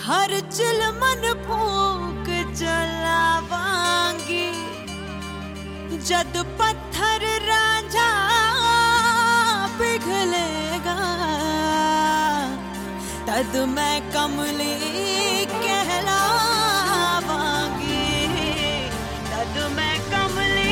हर chill मन फूक जलावांगी जद पत्थर रांझा पिघलेगा तद मैं कमली कहलावांगी तद मैं कमली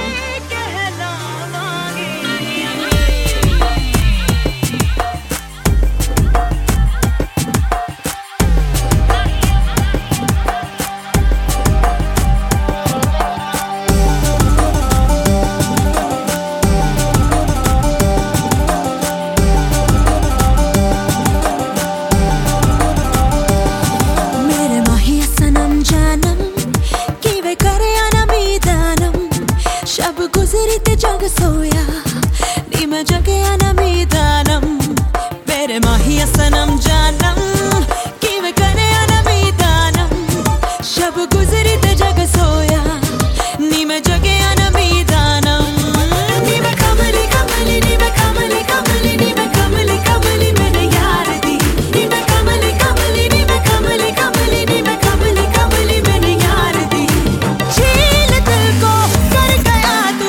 गुजरी जग सोया नी मैं जगे अनमीदानम मेरे माहिया सनम जानम कि मैं करे अनमीदानम शब गुजरी जग सोया नी मैं जगे अनमीदानम नी मैं कमली कमली नी मैं कमली कमली नी मैं कमली कमली मैंने यार दी नी मैं कमली कमली नी मैं कमली कमली नी मैं कमली कमली मैंने यार दी झील दिल को कर गया तू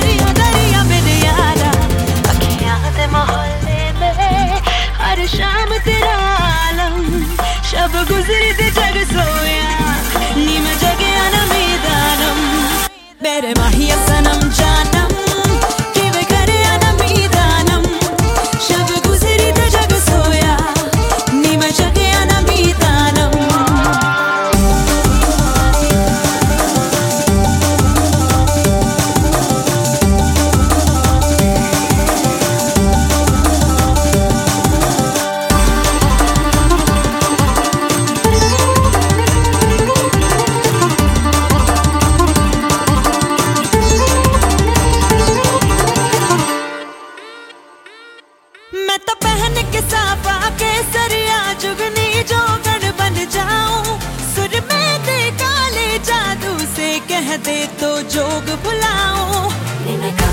हर शाम तेरा आलम शब गुजरी ते जग सोया नी मैं जगे अनमीदानम मेरे माहिया सनम जानम कि वे करे अनमीदानम शब गुजरी ते जग सोया नी मैं जगे अनमीदानम मैं तो पहन के साफा के सरिया जुगनी जोगन बन जाऊं सुर में दे काले जादू से कह दे तो जोग भुलाऊं